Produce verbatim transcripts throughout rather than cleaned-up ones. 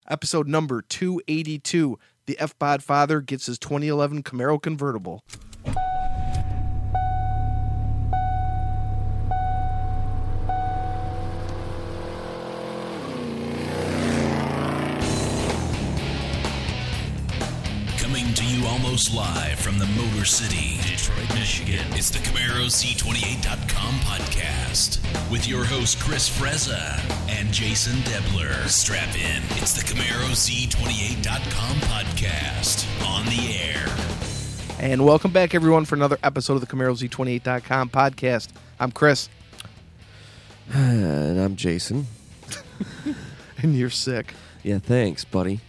episode number two eighty-two. The F-Bod father gets his twenty eleven Camaro convertible. Coming to you almost live from the Motor City, Detroit, Michigan. It's the Camaro Z twenty-eight dot com podcast with your host Chris Frezza and Jason Debler. Strap in. It's the Camaro Z twenty-eight dot com podcast on the air. And welcome back, everyone, for another episode of the Camaro Z twenty-eight dot com podcast. I'm Chris. And I'm Jason. And you're sick. Yeah, thanks, buddy.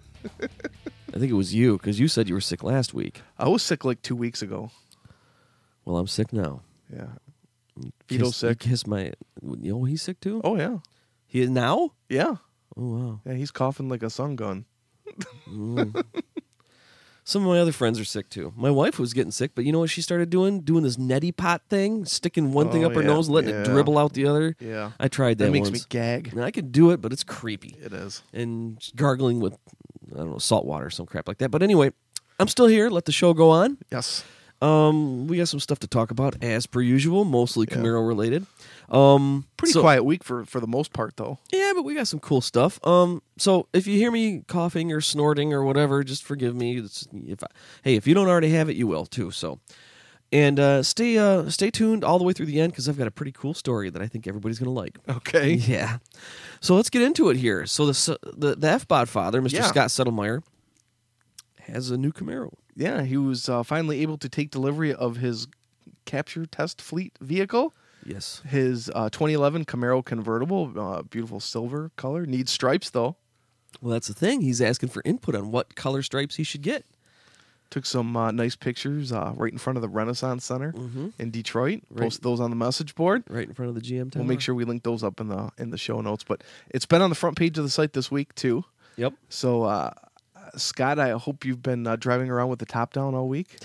I think it was you, because you said you were sick last week. I was sick like two weeks ago. Well, I'm sick now. Yeah. Vito's Kiss, sick. You kiss my... You know he's sick too? Oh, yeah. He is now? Yeah. Oh, wow. Yeah, he's coughing like a sun gun. Mm. Some of my other friends are sick too. My wife was getting sick, but you know what she started doing? Doing this neti pot thing, sticking one thing Oh, up her yeah, nose, letting yeah. it dribble out the other. Yeah. I tried that, That makes once. me gag. And I could do it, but it's creepy. It is. And gargling with, I don't know, salt water or some crap like that. But anyway, I'm still here. Let the show go on. Yes. Um, we got some stuff to talk about as per usual, mostly Yeah. Camaro related. Um, Pretty so- quiet week for, for the most part, though. Yeah, but we got some cool stuff. Um, so if you hear me coughing or snorting or whatever, just forgive me. It's, if I, hey, if you don't already have it, you will too. So, and uh, stay uh, stay tuned all the way through the end because I've got a pretty cool story that I think everybody's gonna like. Okay. Yeah. So let's get into it here. So the the, the F-Bod father, Mister Yeah. Scott Settlemeyer, has a new Camaro. Yeah, he was uh, finally able to take delivery of his capture test fleet vehicle. Yes. His uh, twenty eleven Camaro convertible, uh, beautiful silver color. Needs stripes, though. Well, that's the thing. He's asking for input on what color stripes he should get. Took some uh, nice pictures uh, right in front of the Renaissance Center Mm-hmm. in Detroit. Right. Posted those on the message board. Right in front of the G M tower. We'll make sure we link those up in the in the show notes. But it's been on the front page of the site this week, too. Yep. So, uh, Scott, I hope you've been uh, driving around with the top down all week.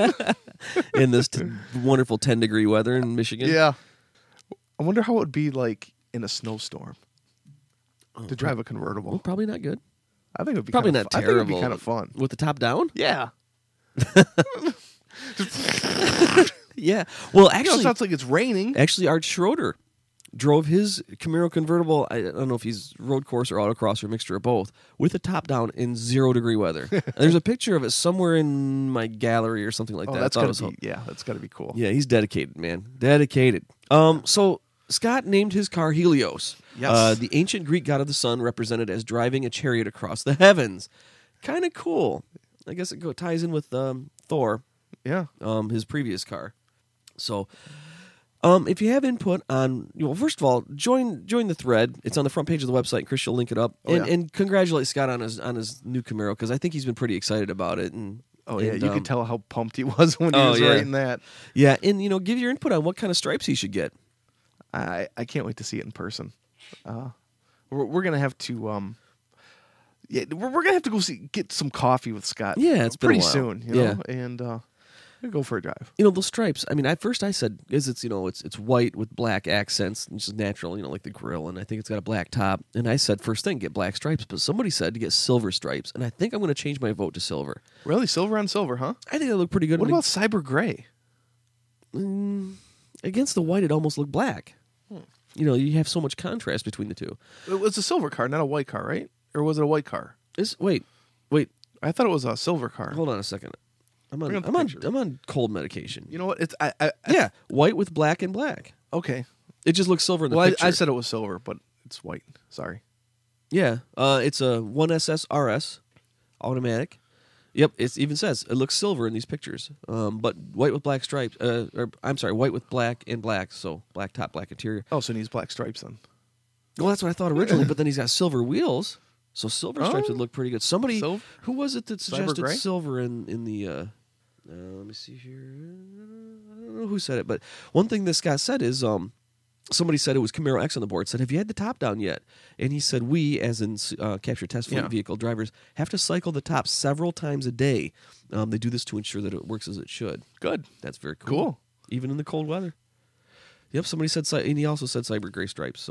In this t- wonderful ten degree weather in Michigan. Yeah. I wonder how it would be like in a snowstorm Oh, to drive a convertible. Well, probably not good. I think it would be Probably kind not of, I think it would be terrible. kind of fun. With the top down? Yeah. Yeah. Well, You know, actually, it sounds like it's raining. actually, Art Schroeder drove his Camaro convertible. I don't know if he's road course or autocross or a mixture of both, with the top down in zero degree weather. There's a picture of it somewhere in my gallery or something like Oh, that. that's I thought gotta it was be, yeah, that's got to be cool. Yeah, he's dedicated, man. Dedicated. Um, so Scott named his car Helios. Yes. Uh, the ancient Greek god of the sun, represented as driving a chariot across the heavens. Kind of cool. I guess it go, ties in with um, Thor, Yeah. um, his previous car. So, um, if you have input on, well, first of all, join join the thread. It's on the front page of the website. Chris will link it up, Oh, and, yeah. and congratulate Scott on his on his new Camaro because I think he's been pretty excited about it. And Oh, yeah. and, You um, could tell how pumped he was when he Oh, was yeah. writing that. Yeah, and you know, give your input on what kind of stripes he should get. I, I can't wait to see it in person. Uh, we're we're going to have to. Um, yeah, we're, we're going to have to go see get some coffee with Scott. Yeah, it's been a pretty while. soon. You Yeah. know? And uh, we'll go for a drive. You know, those stripes. I mean, at first I said, is it's, you know, it's it's white with black accents, which is natural, you know, like the grill, and I think it's got a black top. And I said, first thing, get black stripes. But somebody said to get silver stripes, and I think I'm going to change my vote to silver. Really, silver on silver, huh? I think they look pretty good. What I mean, about cyber gray? mm, against the white? It almost looked black. You know, you have so much contrast between the two. It was a silver car, not a white car, right? Or was it a white car? This wait, wait, I thought it was a silver car. hold on a second. I'm on, Bring up the I'm on, picture. I'm on cold medication. You know what? It's I, I, I Yeah, white with black and black. Okay. It just looks silver in the Well, I, picture. I said it was silver, but it's white. Sorry. Yeah, uh, it's a one S S R S automatic. Yep, it even says it looks silver in these pictures, um, but white with black stripes. Uh, or I'm sorry, white with black and black. So black top, black interior. Oh, so it needs black stripes then. Well, that's what I thought originally, but then he's got silver wheels, so silver stripes Oh. would look pretty good. Somebody Silver? who was it that Cyber suggested gray? silver in in the? Uh, uh, let me see here. I don't know who said it, but one thing this guy said is um, somebody said it was Camaro X on the board, said, have you had the top down yet? And he said, we, as in uh, capture test fleet Yeah. vehicle drivers, have to cycle the top several times a day. Um, they do this to ensure that it works as it should. Good. That's very cool. Cool. Even in the cold weather. Yep, somebody said, cy- and he also said cyber gray stripes, so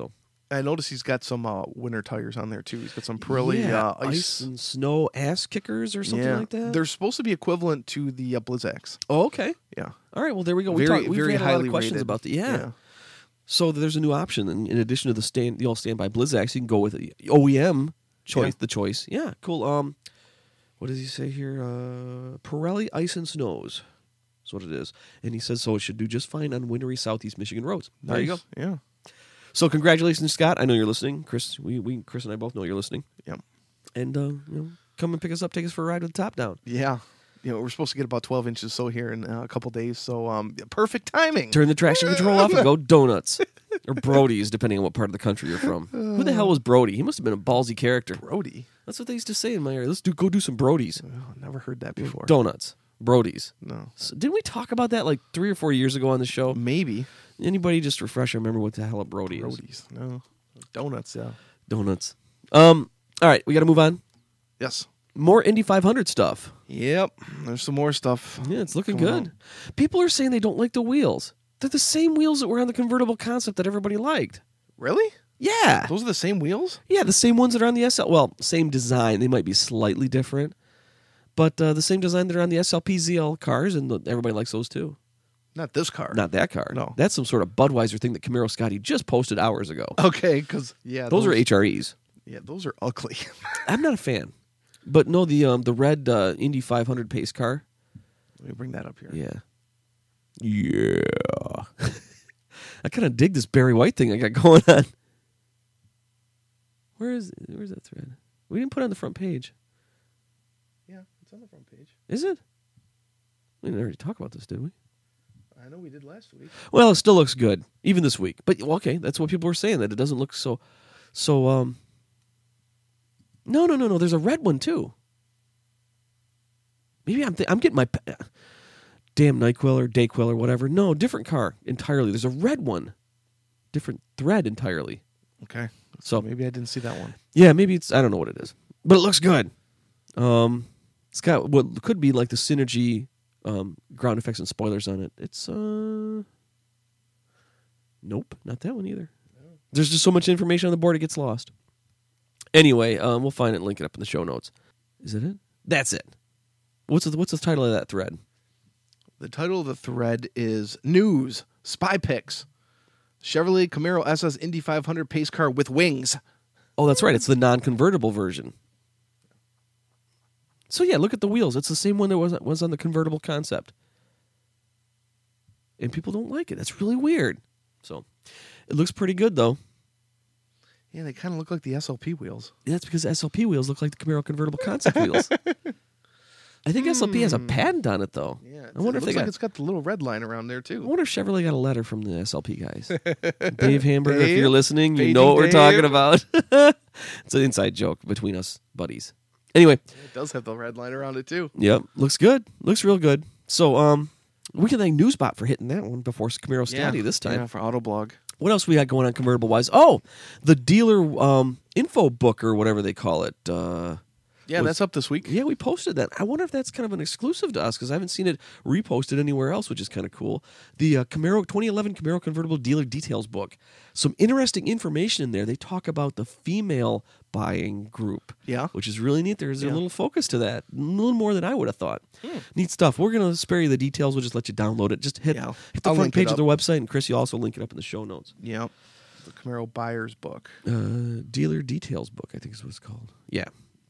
I noticed he's got some uh, winter tires on there too. He's got some Pirelli yeah, uh, ice. ice and snow ass kickers or something yeah. like that. They're supposed to be equivalent to the uh, Blizzaks. Oh, okay. Yeah. All right. Well, there we go. We Very, talked, we've very had a lot highly of questions rated. about the yeah. Yeah. So there's a new option, and in addition to the stand, the all standby Blizzaks, you can go with the O E M choice. Yeah. The choice, yeah, cool. Um, what does he say here? Uh, Pirelli Ice and Snows. That's what it is, and he says so. It should do just fine on wintry Southeast Michigan roads. There Nice. you go. Yeah. So congratulations, Scott. I know you're listening, Chris. We, we, Chris and I both know you're listening. Yep. And uh, you know, come and pick us up, take us for a ride with the top down. Yeah. You know, we're supposed to get about twelve inches so here in uh, a couple days. So um, perfect timing. Turn the traction control off and go donuts or Brody's, depending on what part of the country you're from. Who the hell was Brody? He must have been a ballsy character. Brody. That's what they used to say in my area. Let's do go do some Brody's. Oh, never heard that before. Donuts. Brody's. No. So, didn't we talk about that like three or four years ago on the show? Maybe. Anybody just refresh? I remember what the hell a Brody is. Brody's. No. Donuts, yeah. Donuts. Um. All right, we got to move on. Yes. More Indy five hundred stuff. Yep. There's some more stuff. Yeah, it's looking Coming good. People are saying they don't like the wheels. They're the same wheels that were on the convertible concept that everybody liked. Really? Yeah. Those are the same wheels? Yeah, the same ones that are on the S L. Well, same design. They might be slightly different, but uh, the same design that are on the S L P Z L cars, and the, everybody likes those too. Not this car. Not that car. No. That's some sort of Budweiser thing that Camaro Scotty just posted hours ago. Okay, because yeah, Those, are H R Es. Yeah, those are ugly. I'm not a fan, but no, the um the red uh, Indy five hundred pace car. Let me bring that up here. Yeah. Yeah. I kind of dig this Barry White thing I got going on. Where is where's that thread? We didn't put it on the front page. Yeah, it's on the front page. Is it? We didn't already talk about this, did we? I know we did last week. Well, it still looks good, even this week. But well, okay, that's what people were saying, that it doesn't look so so um No, no, no, no, there's a red one too. Maybe I'm th- I'm getting my uh, damn NyQuil or DayQuil or whatever. No, different car entirely. There's a red one. Different thread entirely. Okay. So Maybe I didn't see that one. yeah, maybe it's I don't know what it is. But it looks good. Um it's got what could be like the Synergy um ground effects and spoilers on it. It's uh Nope, not that one either. There's just so much information on the board it gets lost. Anyway, um we'll find it and link it up in the show notes. Is it it? That's it. What's the, what's the title of that thread? The title of the thread is News Spy Pics. Chevrolet Camaro S S Indy five hundred pace car with wings. Oh, that's right. It's the non-convertible version. So yeah, look at the wheels. It's the same one that was was on the convertible concept. And people don't like it. That's really weird. So it looks pretty good though. Yeah, they kind of look like the S L P wheels. That's because S L P wheels look like the Camaro convertible concept wheels. I think S L P has a patent on it though. Yeah, I wonder it if looks they got. like it's got the little red line around there I too. wonder if Chevrolet got a letter from the S L P guys. Dave Hamburger, if Dave? you're listening, you Fading know what we're Dave? talking about. It's an inside joke between us buddies. Anyway, It does have the red line around it too. yep, looks good. Looks real good. So, um, we can thank Newsbot for hitting that one before Camaro Scotty this time. Yeah, for Autoblog. What else we got going on convertible wise? Oh, the dealer um, info book or whatever they call it. Uh, Yeah, Was- that's up this week. yeah, we posted that. I wonder if that's kind of an exclusive to us because I haven't seen it reposted anywhere else, which is kind of cool. The uh, Camaro twenty eleven Camaro Convertible Dealer Details book. Some interesting information in there. They talk about the female buying group. Yeah. Which is really neat. There's Yeah. a little focus to that. A little more than I would have thought. Neat stuff. We're going to spare you the details. We'll just let you download it. Just hit, Yeah. hit the I'll front link it page of up. their website, and Chris, you also link it up in the show notes. Yep. The Camaro Buyer's Book. Uh, Dealer Details book, I think is what it's called. Yeah.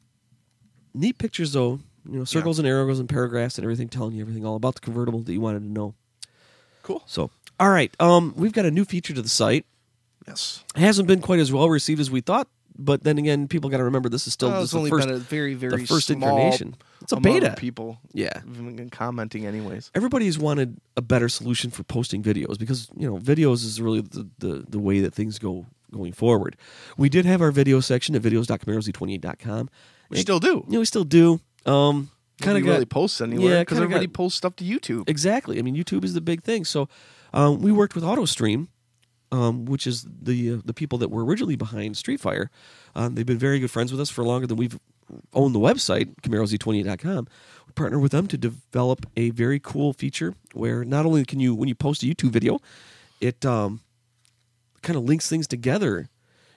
Neat pictures, though. You know, circles and arrows and paragraphs and everything telling you everything all about the convertible that you wanted to know. Cool. So, all right. Um, we've got a new feature to the site. Yes. It hasn't been quite as well received as we thought, but then again, people got to remember this is still Well, this it's is the only first, been a very, very the first small incarnation. It's a amount beta. of people Yeah. have been commenting anyways. Everybody's wanted a better solution for posting videos because, you know, videos is really the, the, the way that things go going forward. We did have our video section at videos dot camaro z twenty-eight dot com. We still do. You know, we still do. Um, kind of Nobody got really posts anywhere Yeah, because kinda everybody got- posts stuff to YouTube. exactly. I mean, YouTube is the big thing. So, um, we worked with AutoStream, um, which is the uh, the people that were originally behind Street Fighter. Um, they've been very good friends with us for longer than we've owned the website, camaro z twenty-eight dot com. We partnered with them to develop a very cool feature where not only can you, when you post a YouTube video, it um, kind of links things together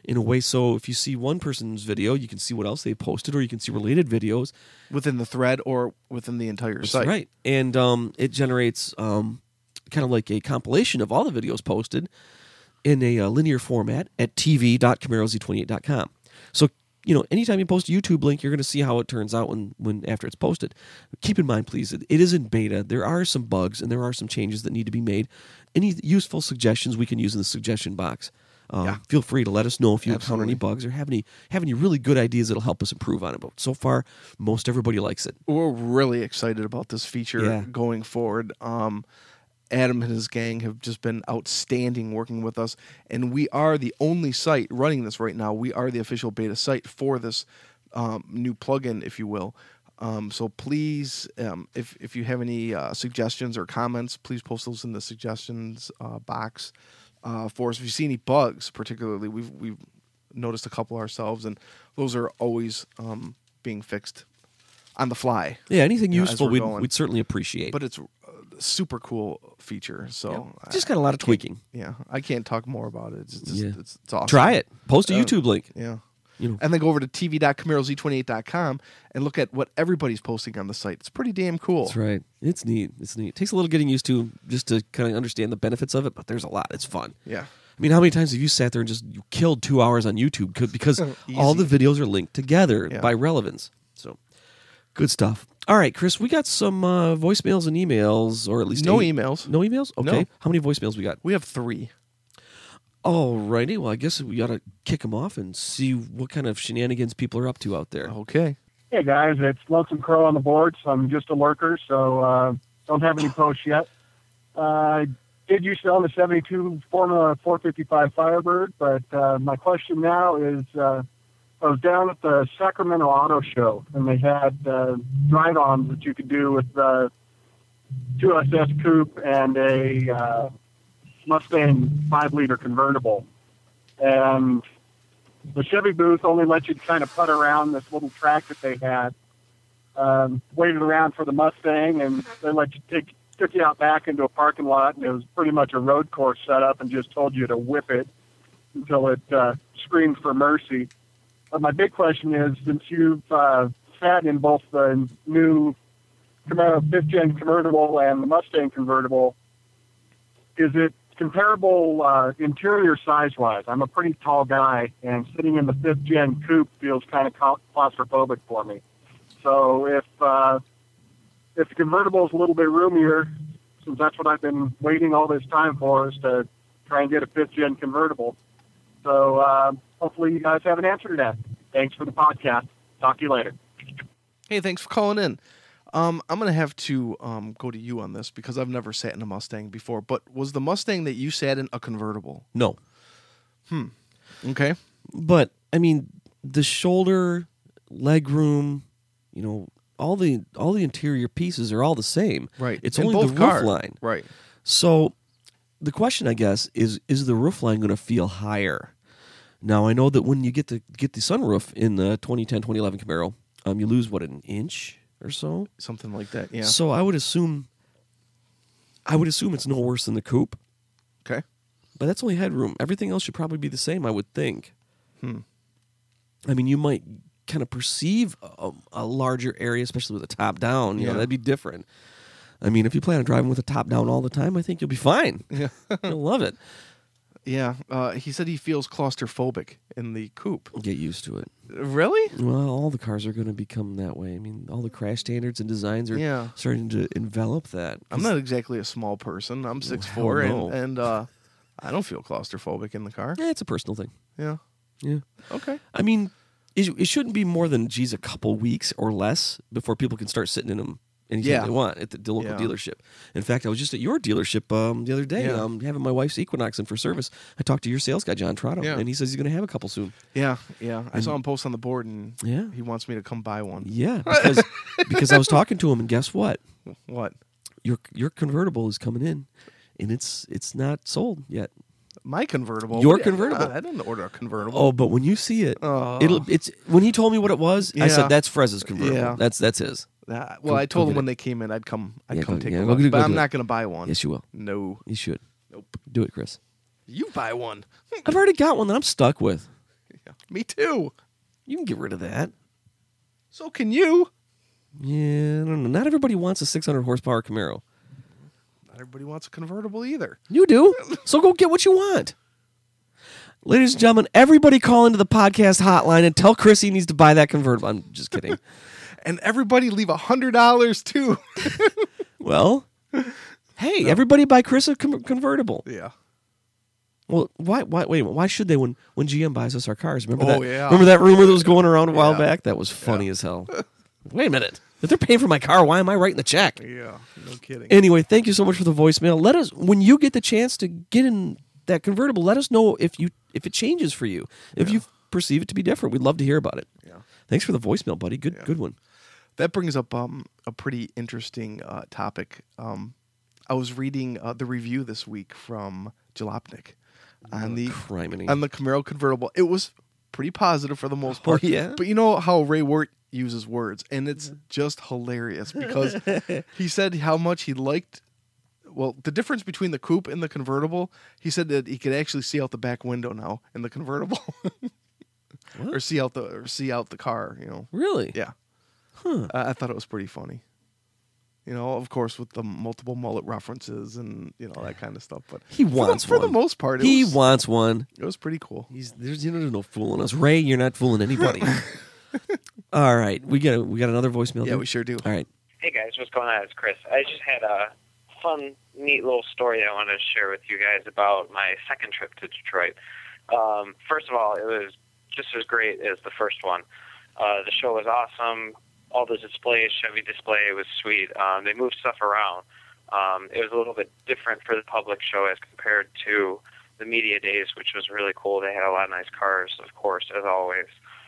in a way so if you see one person's video, you can see what else they posted, or you can see related videos within the thread or within the entire That's site. right. And um, it generates um, kind of like a compilation of all the videos posted in a uh, linear format at t v dot camaro z twenty-eight dot com. So, you know, anytime you post a YouTube link, you're going to see how it turns out when, when after it's posted. Keep in mind, please, it, it is in beta. There are some bugs and there are some changes that need to be made. Any useful suggestions we can use in the suggestion box. Um, Yeah. Feel free to let us know if you Absolutely. encounter any bugs or have any have any really good ideas that'll help us improve on it. But so far, most everybody likes it. We're really excited about this feature Yeah. going forward. Um, Adam and his gang have just been outstanding working with us, and we are the only site running this right now. We are the official beta site for this um, new plugin, if you will. Um, so please, um, if if you have any uh, suggestions or comments, please post those in the suggestions uh, box uh, for us. If you see any bugs, particularly, we've we've noticed a couple ourselves, and those are always um, being fixed on the fly. Yeah, anything You know, as useful we're we'd, going. we'd certainly appreciate. But it's a super cool feature. So Yeah. Just got a lot of tweaking. yeah, I can't talk more about it. It's just Yeah. it's, it's awesome. Try it. Post a Uh, YouTube link. Yeah. You know. And then go over to t v dot camaro z twenty-eight dot com and look at what everybody's posting on the site. It's pretty damn cool. That's right. It's neat. It's neat. It takes a little getting used to just to kind of understand the benefits of it, but there's a lot. It's fun. Yeah. I mean, how many times have you sat there and just you killed two hours on YouTube co- because all the videos are linked together Yeah. by relevance? So, good stuff. All right, Chris, we got some uh, voicemails and emails, or at least No eight- emails. No emails? Okay. No. How many voicemails we got? We have three. Alrighty. Well, I guess we got to kick them off and see what kind of shenanigans people are up to out there. Okay. Hey guys, it's Lonesome Crow on the board. So I'm just a lurker, so uh, don't have any posts yet. Uh, did used to own the seventy-two Formula four fifty-five Firebird, but uh, my question now is, uh, I was down at the Sacramento Auto Show, and they had uh, drive-ons that you could do with uh, two S S Coupe and a uh, Mustang five-liter convertible. And the Chevy booth only let you kind of putt around this little track that they had. Um, waited around for the Mustang, and they let you take took you out back into a parking lot, and it was pretty much a road course set up, and just told you to whip it until it uh, screamed for mercy. But my big question is, since you've uh, sat in both the new Camaro fifth gen convertible and the Mustang convertible, is it comparable uh, interior size-wise? I'm a pretty tall guy, and sitting in the fifth gen coupe feels kind of claustrophobic for me. So if uh, if the convertible is a little bit roomier, since that's what I've been waiting all this time for, is to try and get a fifth gen convertible. So uh, hopefully you guys have an answer to that. Thanks for the podcast. Talk to you later. Hey, thanks for calling in. Um, I'm gonna have to um, go to you on this because I've never sat in a Mustang before. But was the Mustang that you sat in a convertible? No. Okay. But I mean, the shoulder, leg room, you know, all the all the interior pieces are all the same. Right. It's In only both the roof cars. line. Right. So the question, I guess, is is the roof line going to feel higher? Now I know that when you get the get the sunroof in the twenty ten, twenty eleven Camaro, um, you lose what, an inch or so. Something like that. Yeah. So I would assume, I would assume it's no worse than the coupe. Okay. But that's only headroom. Everything else should probably be the same, I would think. Hmm. I mean, you might kind of perceive a, a larger area, especially with a top down. You know, Yeah. that'd be different. I mean, if you plan on driving with a top down all the time, I think you'll be fine. Yeah. You'll love it. Yeah. Uh, he said he feels claustrophobic in the coupe. Get used to it. Really? Well, all the cars are going to become that way. I mean, all the crash standards and designs are Yeah. starting to envelop that. I'm not exactly a small person. I'm six four, no. and and uh, I don't feel claustrophobic in the car. Eh, it's a personal thing. Yeah. Yeah. Okay. I mean, it, it shouldn't be more than, geez, a couple weeks or less before people can start sitting in them anytime Yeah. they want at the, the local Yeah. dealership. In fact, I was just at your dealership um, the other day, Yeah. um, having my wife's Equinox in for service. I talked to your sales guy, John Trotto, Yeah. and he says he's going to have a couple soon. Yeah. Yeah. I And- saw him post on the board, and Yeah. he wants me to come buy one. Yeah, because because I was talking to him, and guess what? What? Your your convertible is coming in, and it's it's not sold yet. My convertible. Your What do you- convertible. I didn't order a convertible. Oh, but when you see it, Oh. it'll it's when he told me what it was, I Yeah. said that's Frez's convertible. Yeah. That's that's his. Uh, well, Go- I told go him get when it. they came in, I'd come. I'd Yeah, come go- take yeah, a go look. do- But go I'm do not it. going to buy one. Yes, you will. No. You should Nope. do it, Chris. You buy one. I've already got one that I'm stuck with. Yeah. Me too. You can get rid of that. So can you. Yeah, I don't know. Not everybody wants a six hundred horsepower Camaro. Not everybody wants a convertible either. You do. So go get what you want. Ladies and gentlemen, everybody call into the podcast hotline and tell Chris he needs to buy that convertible. I'm just kidding. And everybody leave one hundred dollars too. Well, hey, no. Everybody buy Chris a com- convertible. Yeah. Well, why? Why? Wait a minute. Why should they when when G M buys us our cars? Remember oh, that? Yeah. Remember that rumor that was going around a while yeah. back? That was funny yeah. as hell. Wait a minute. If they're paying for my car, why am I writing the check? Yeah, no kidding. Anyway, thank you so much for the voicemail. Let us when you get the chance to get in that convertible. Let us know if you if it changes for you. If yeah. you perceive it to be different, we'd love to hear about it. Yeah. Thanks for the voicemail, buddy. Good yeah. good one. That brings up um, a pretty interesting uh, topic. Um, I was reading uh, the review this week from Jalopnik on oh, the criminy. on the Camaro convertible. It was pretty positive for the most part. Oh, yeah? But you know how Ray Wirt uses words, and it's just hilarious because he said how much he liked. Well, the difference between the coupe and the convertible, he said that he could actually see out the back window now in the convertible, or see out the or see out the car. You know, Really? yeah. Huh. Uh, I thought it was pretty funny. You know, of course, with the multiple mullet references and you know that kind of stuff. But He for the, wants for one. the most part, it He was, wants one. it was pretty cool. He's there's you know, there's no fooling us. Ray, you're not fooling anybody. All right, we got we got another voicemail. Yeah, dude? we sure do. All right. Hey guys, what's going on? It's Chris. I just had a fun, neat little story I wanted to share with you guys about my second trip to Detroit. Um, first of all, it was just as great as the first one. Uh, the show was awesome. All the displays, Chevy display was sweet. Um, they moved stuff around. Um, it was a little bit different for the public show as compared to the media days, which was really cool. They had a lot of nice cars, of course, as always.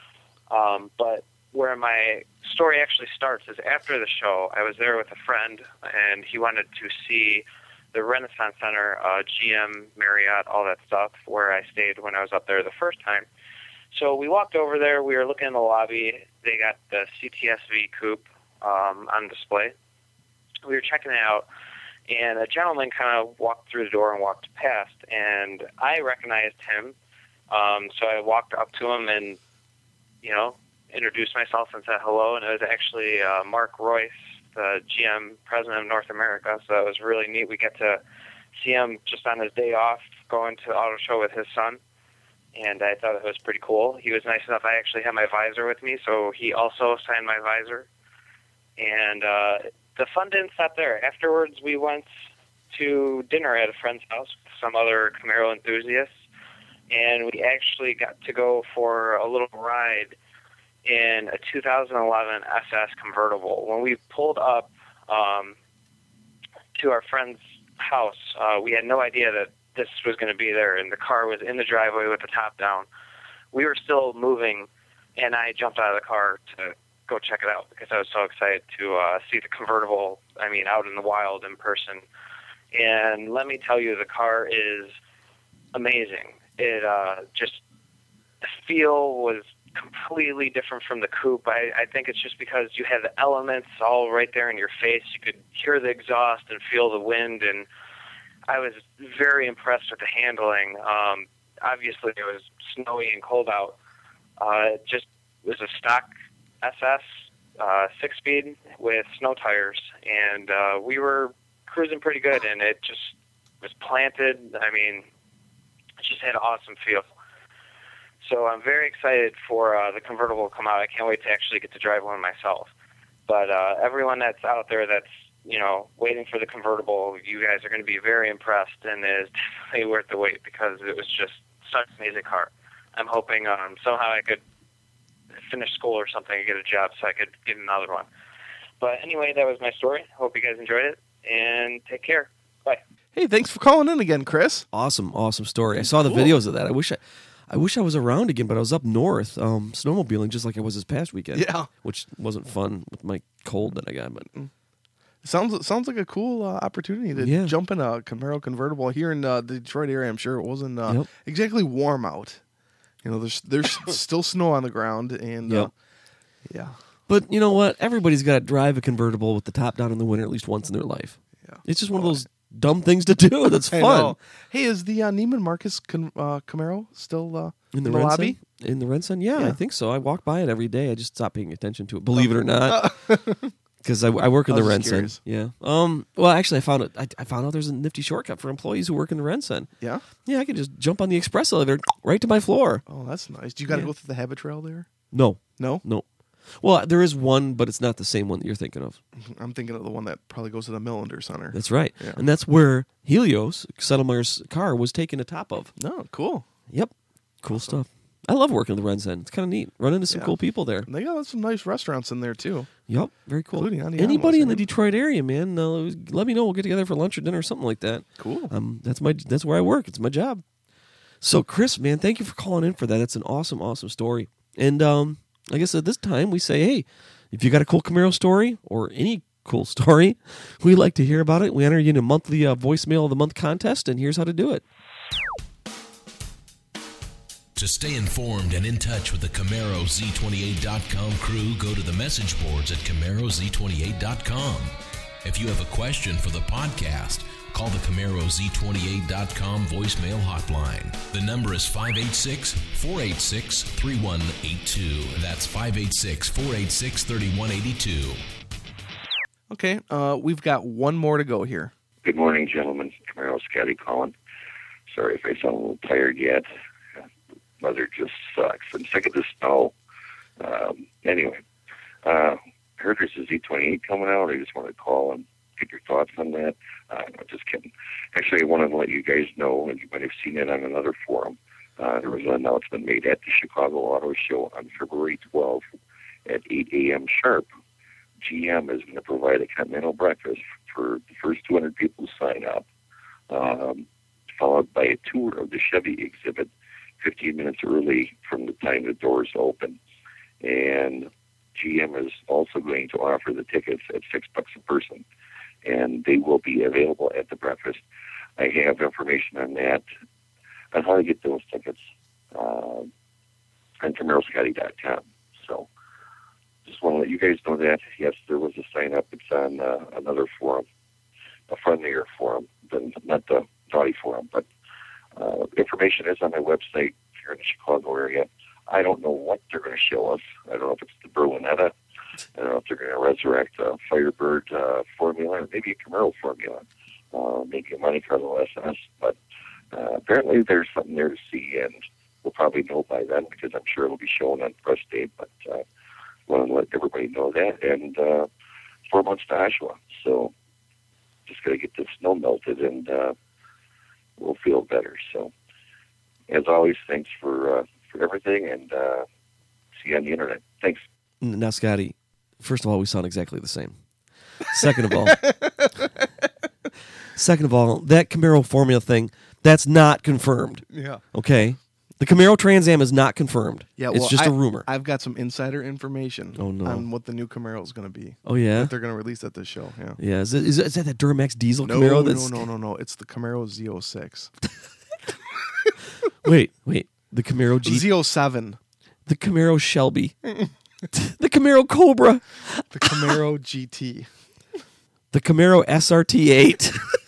Um, but where my story actually starts is after the show, I was there with a friend, and he wanted to see the Renaissance Center, uh, G M, Marriott, all that stuff, where I stayed when I was up there the first time. So we walked over there. We were looking in the lobby. They got the C T S V coupe um, on display. We were checking it out, and a gentleman kind of walked through the door and walked past, and I recognized him. Um, so I walked up to him and, you know, introduced myself and said hello, and it was actually uh, Mark Royce, the G M president of North America, so it was really neat. We get to see him just on his day off going to auto show with his son, and I thought it was pretty cool. He was nice enough. I actually had my visor with me, so he also signed my visor. And uh, the fun didn't stop there. Afterwards, we went to dinner at a friend's house with some other Camaro enthusiasts, and we actually got to go for a little ride in a two thousand eleven S S convertible. When we pulled up um, to our friend's house, uh, we had no idea that this was going to be there, and the car was in the driveway with the top down. We were still moving, and I jumped out of the car to go check it out because I was so excited to uh, see the convertible, I mean, out in the wild in person. And let me tell you, the car is amazing. It uh, just, the feel was completely different from the coupe. I, I think it's just because you have the elements all right there in your face. You could hear the exhaust and feel the wind, and I was very impressed with the handling. Um, obviously, it was snowy and cold out. Uh, it just was a stock S S uh, six-speed with snow tires, and uh, we were cruising pretty good, and it just was planted. I mean, it just had an awesome feel. So I'm very excited for uh, the convertible to come out. I can't wait to actually get to drive one myself. But uh, everyone that's out there that's, you know, waiting for the convertible, you guys are going to be very impressed, and it is definitely worth the wait because it was just such an amazing car. I'm hoping um, somehow I could finish school or something and get a job so I could get another one. But anyway, that was my story. Hope you guys enjoyed it, and take care. Bye. Hey, thanks for calling in again, Chris. Awesome, awesome story. I saw the Cool. videos of that. I wish I, I wish I was around again, but I was up north, um, snowmobiling just like I was this past weekend. Yeah. Which wasn't fun with my cold that I got, but Sounds sounds like a cool uh, opportunity to Yeah. jump in a Camaro convertible here in uh, the Detroit area. I'm sure it wasn't uh, Yep. exactly warm out. You know, there's there's still snow on the ground, and uh, Yep. yeah, But you know what? Everybody's got to drive a convertible with the top down in the winter at least once in their life. yeah. It's just one of those dumb things to do. That's I fun. know. Hey, is the uh, Neiman Marcus con- uh, Camaro still uh, In in the, the, Ren lobby? Center? In the Renson? Yeah, Yeah. I think so. I walk by it every day. I just stopped paying attention to it, believe it or not. Because I, I work in I the was just Renson. curious. Yeah. Um. Well, actually, I found it. I, I found out there's a nifty shortcut for employees who work in the Renson. Yeah. Yeah, I could just jump on the express elevator right to my floor. Oh, that's nice. Do you got to Yeah. go through the habit trail there? No, No. no. Well, there is one, but it's not the same one that you're thinking of. I'm thinking of the one that probably goes to the Millender Center. That's right. Yeah. And that's where Helios, Settlemeyer's car, was taken to top of. No, cool. Yep. Cool stuff. I love working at the Renson. It's kind of neat. Run into some Yeah. cool people there. And they got some nice restaurants in there too. Yep. Very cool. Including on the Anybody Animals, in the man. Detroit area, man, uh, let me know. We'll get together for lunch or dinner or something like that. Cool. Um, that's my that's where I work. It's my job. So, Chris, man, thank you for calling in for that. That's an awesome, awesome story. And um, I guess at this time we say, hey, if you got a cool Camaro story or any cool story, we like to hear about it. We enter you in a monthly uh, voicemail of the month contest, and here's how to do it. To stay informed and in touch with the Camaro Z twenty-eight dot com crew, go to the message boards at Camaro Z twenty-eight dot com. If you have a question for the podcast, call the Camaro Z twenty-eight dot com voicemail hotline. The number is five eight six, four eight six, three one eight two. That's five eight six, four eight six, three one eight two. Okay. Uh, we've got one more to go here. Good morning, gentlemen. Camaro Scotty calling. Sorry if I sound a little tired yet. Weather just sucks. I'm sick of the snow. Um, anyway, uh, I heard there's a Z twenty-eight coming out. I just wanted to call and get your thoughts on that. Uh, no, just kidding. Actually, I wanted to let you guys know, and you might have seen it on another forum, uh, there was an announcement made at the Chicago Auto Show on February twelfth at eight a.m. sharp. G M is going to provide a continental breakfast for the first two hundred people who sign up, um, followed by a tour of the Chevy exhibit fifteen minutes early from the time the doors open. And G M is also going to offer the tickets at six bucks a person, and they will be available at the breakfast. I have information on that, on how to get those tickets, uh, on Camaro Scotty dot com. So just want to let you guys know that. Yes, there was a sign up. It's on uh, another forum, a friendlier forum, than not the naughty forum, but Uh, information is on my website here in the Chicago area. I don't know what they're going to show us. I don't know if it's the Berlinetta. I don't know if they're going to resurrect a Firebird uh, formula, or maybe a Camaro formula, uh, maybe a Monte Carlo S S. But uh, apparently there's something there to see, and we'll probably know by then because I'm sure it'll be shown on press day. But uh, want to let everybody know that. And uh, four months to Oshawa. So just got to get the snow melted, and uh, we'll feel better. So, as always, thanks for uh, for everything, and uh, see you on the internet. Thanks. Now, Scotty, first of all, we sound exactly the same. Second of all, second of all, that Camaro formula thing, that's not confirmed. Yeah. Okay? The Camaro Trans Am is not confirmed. Yeah. It's well, just I- a rumor. I've got some insider information Oh, no. on what the new Camaro is going to be. oh, yeah? That they're going to release at this show. Yeah. Yeah, is, it, is, it, is that that Duramax diesel No, Camaro? no, That's, no, no, no. It's the Camaro Z oh six. Wait, wait. The Camaro G... Z oh seven. The Camaro Shelby. The Camaro Cobra. The Camaro G T. The Camaro S R T eight.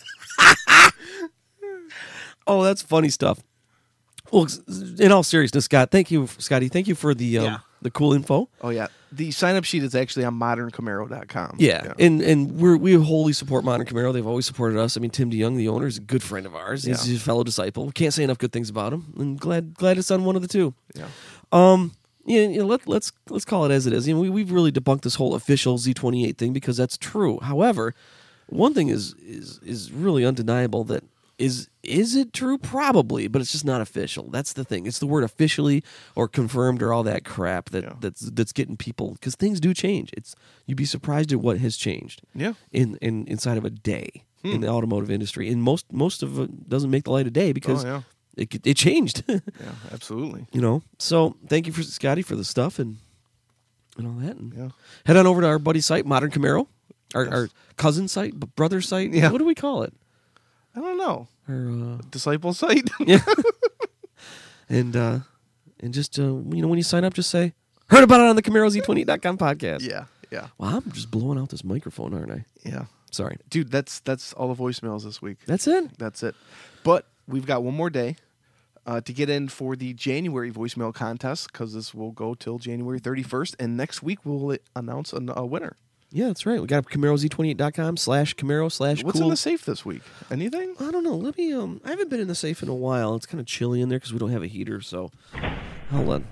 Oh, that's funny stuff. Well, in all seriousness, Scott, thank you, Scotty. Thank you for the um, Yeah. the cool info. Oh, yeah. The sign-up sheet is actually on modern camaro dot com. Yeah, and and we're, we wholly support Modern Camaro. They've always supported us. I mean, Tim DeYoung, the owner, is a good friend of ours. He's Yeah. a fellow disciple. Can't say enough good things about him. And glad glad it's on one of the two. Yeah. Um, yeah, you know, let, let's let's call it as it is. You know, we, we've really debunked this whole official Z twenty-eight thing because that's true. However, one thing is is is really undeniable that is is it true? Probably, but it's just not official. That's the thing. It's the word officially or confirmed or all that crap that Yeah. that's that's getting people, because things do change. It's you'd be surprised at what has changed. Yeah. In in inside of a day in the automotive industry, and most most of it doesn't make the light of day because Oh, yeah. it it changed. Yeah, absolutely. You know, so thank you for Scotty for the stuff and and all that. And Yeah. head on over to our buddy site, Modern Camaro, our, Yes. our cousin site, b- brother site. Yeah. What do we call it? I don't know. Our, uh, Disciple site? yeah. and uh, and just uh, you know, when you sign up, just say heard about it on the Camaro Z twenty dot com podcast. yeah, yeah, Wow, I'm just blowing out this microphone, aren't I? yeah. Sorry. Dude, that's that's all the voicemails this week. That's it. That's it. But we've got one more day. uh, to get in for the January voicemail contest, because this will go till January thirty-first, and next week we'll announce a, a winner. Yeah, that's right. We got Camaro Z twenty-eight dot com slash Camaro slash What's cool. in the safe this week? Anything? I don't know. Let me. Um, I haven't been in the safe in a while. It's kind of chilly in there because we don't have a heater. So, hold on.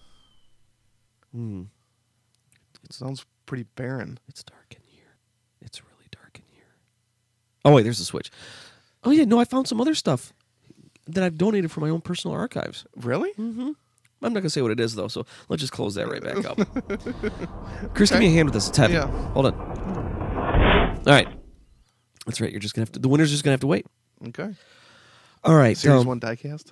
Hmm. It sounds pretty barren. It's dark in here. It's really dark in here. Oh wait, there's a switch. Oh yeah, no, I found some other stuff that I've donated for my own personal archives. Really? Mm-hmm. I'm not gonna say what it is though, so let's just close that right back up. Chris, give me a hand with this. It's heavy. Yeah. Hold on. All right. That's right. You're just gonna have to. The winner's just gonna have to wait. Okay. All right. Series um, one diecast?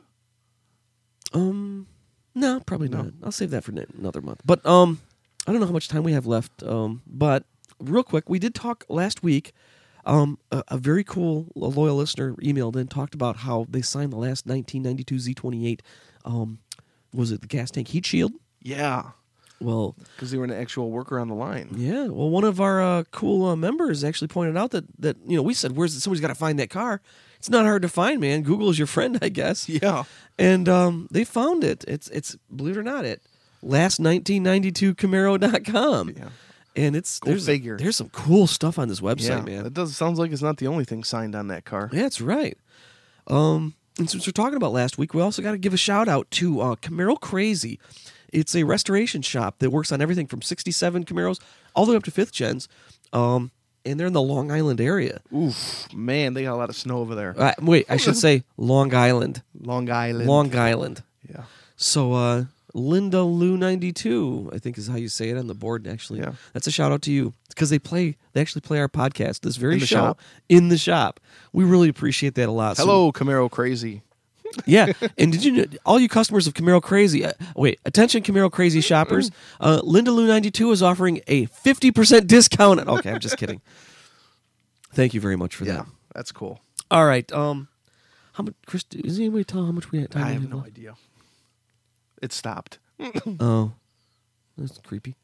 Um, no, probably No. not. I'll save that for n- another month. But um, I don't know how much time we have left. Um, but real quick, we did talk last week. Um, a, a very cool a loyal listener emailed in, talked about how they signed the last nineteen ninety-two Z twenty-eight. Um, was it the gas tank heat shield? Yeah. Well, Because they were an actual worker on the line. yeah. Well, one of our uh, cool uh, members actually pointed out that that you know we said, "Where's somebody's got to find that car?" It's not hard to find, man. Google is your friend, I guess. Yeah. And um, they found it. It's it's believe it or not, it last nineteen ninety-two Camaro dot com. Yeah. And it's Go there's figure. there's some cool stuff on this website, Yeah. man. It does sounds like it's not the only thing signed on that car. Yeah, that's right. Um, and since we're talking about last week, we also got to give a shout out to uh, Camaro Crazy. It's a restoration shop that works on everything from sixty-seven Camaros all the way up to fifth gens. Um, and they're in the Long Island area. Oof, man, they got a lot of snow over there. Uh, wait, I should say Long Island. Long Island. Long Island. Yeah. So, uh, Linda Lou ninety-two, I think is how you say it on the board. Actually, Yeah. that's a shout out to you because they play. They actually play our podcast. This very In the show shop? in the shop. We really appreciate that a lot. So- Hello, Camaro Crazy. yeah. And did you know, all you customers of Camaro Crazy? Uh, wait, attention, Camaro Crazy shoppers. Uh, Linda Lou ninety-two is offering a fifty percent discount. Okay, I'm just kidding. Thank you very much for Yeah, that. that's cool. All right. Um, how much, Chris? Does anybody tell how much we had time? I we have have no left? idea. It stopped. Oh, that's creepy.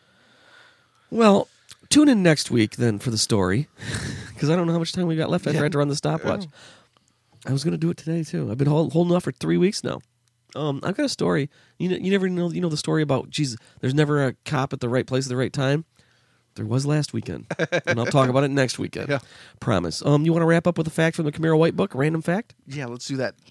Well, tune in next week then for the story, because I don't know how much time we got left after I had to run the stopwatch. I was going to do it today too. I've been hold, holding off for three weeks now. Um, I've got a story. You know, you never know. You know the story about geez, there's never a cop at the right place at the right time. There was last weekend, and I'll talk about it next weekend. Yeah. Promise. Um, you want to wrap up with a fact from the Camaro White Book? A random fact. Yeah, let's do that.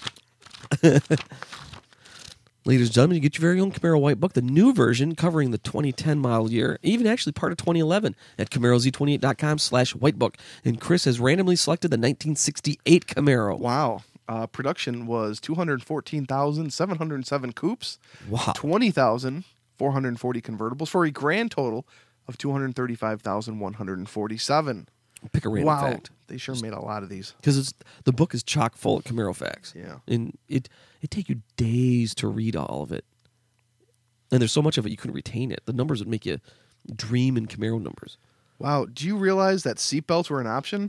Ladies and gentlemen, you get your very own Camaro White Book, the new version covering the twenty ten model year, even actually part of twenty eleven at Camaro Z twenty-eight dot com slash White Book. And Chris has randomly selected the nineteen sixty-eight Camaro. Wow. Uh, production was two hundred fourteen thousand seven hundred seven coupes, Wow. twenty thousand four hundred forty convertibles, for a grand total of two hundred thirty-five thousand one hundred forty-seven. Pick a random Wow. fact. They sure made a lot of these. Because it's the book is chock full of Camaro facts. Yeah. And it it take you days to read all of it. And there's so much of it you couldn't retain it. The numbers would make you dream in Camaro numbers. Wow. Do you realize that seatbelts were an option?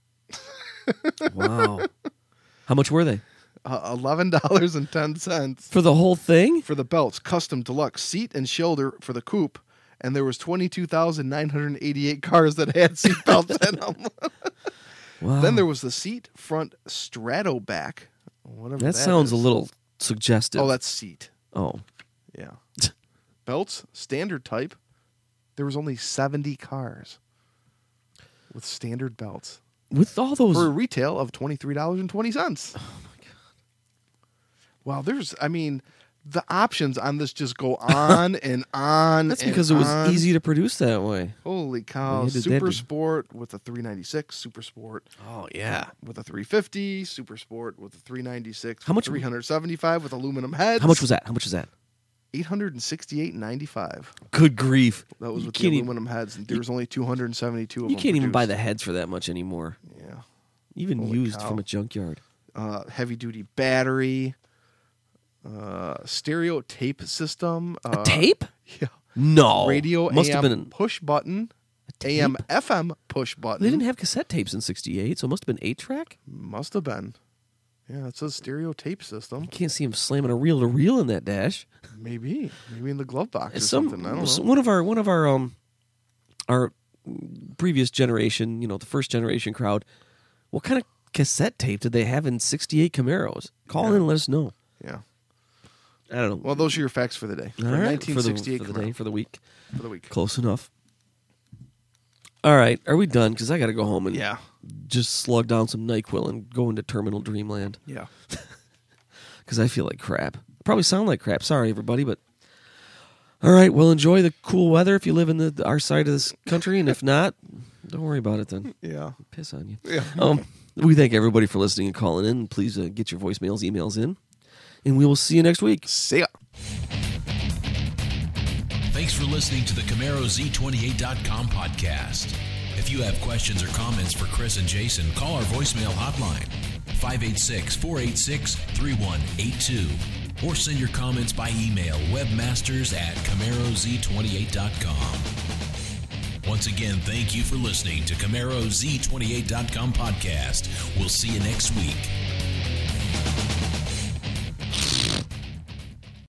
Wow. How much were they? Uh, eleven dollars and ten cents For the whole thing? for the belts. Custom deluxe seat and shoulder for the coupe. And there was twenty-two thousand nine hundred eighty-eight cars that had seatbelts in them. Wow. Then there was the seat front strato back. Whatever that, that sounds is. a little suggestive. Oh, that's seat. Oh. Yeah. Belts, standard type. There was only seventy cars with standard belts With all those for a retail of twenty-three dollars and twenty cents. Oh, my God. Wow, there's, I mean, the options on this just go on and on. That's and because it was on. easy to produce that way. Holy cow. Well, you had to- Super they had to- Sport with a three ninety-six, Super Sport Oh yeah. with a three fifty, Super Sport with a three ninety-six, How much- three seventy-five with aluminum heads. How much was that? How much was that? eight hundred sixty-eight ninety-five. Good grief. That was You with the can't even- aluminum heads. And there was only two hundred seventy-two of You them. can't even buy the produced. heads for that much anymore. Yeah. Even Holy used cow. from a junkyard. Uh, heavy duty battery, uh, stereo tape system, uh, A tape? yeah, No. radio, Must A M have been push button, tape? A M F M push button. They didn't have cassette tapes in sixty-eight, so it must have been eight track. Must have been. Yeah, it says stereo tape system. You can't see him slamming a reel to reel in that dash. Maybe, maybe in the glove box or Some something. I don't know. one of our one of our um our previous generation, you know, the first generation crowd. What kind of cassette tape did they have in sixty-eight Camaros? Call in and let us know. Yeah. I don't know. Well, those are your facts for the day. All For right, nineteen for the, sixty-eight for the Camaro. day, for the week. For the week. Close enough. All right, are we done? Because I got to go home and Yeah. just slug down some NyQuil and go into Terminal Dreamland. Yeah. Because I feel like crap. I probably sound like crap. Sorry, everybody, but all right. Well, enjoy the cool weather if you live in the our side of this country, and if not, don't worry about it then. Yeah. Piss on you. Yeah. Um, we thank everybody for listening and calling in. Please uh, get your voicemails, emails in, and we will see you next week. See ya. Thanks for listening to the Camaro Z twenty-eight dot com podcast. If you have questions or comments for Chris and Jason, call our voicemail hotline, five eight six, four eight six, three one eight two, or send your comments by email, webmasters at Camaro Z twenty-eight dot com. Once again, thank you for listening to Camaro Z twenty-eight dot com podcast. We'll see you next week.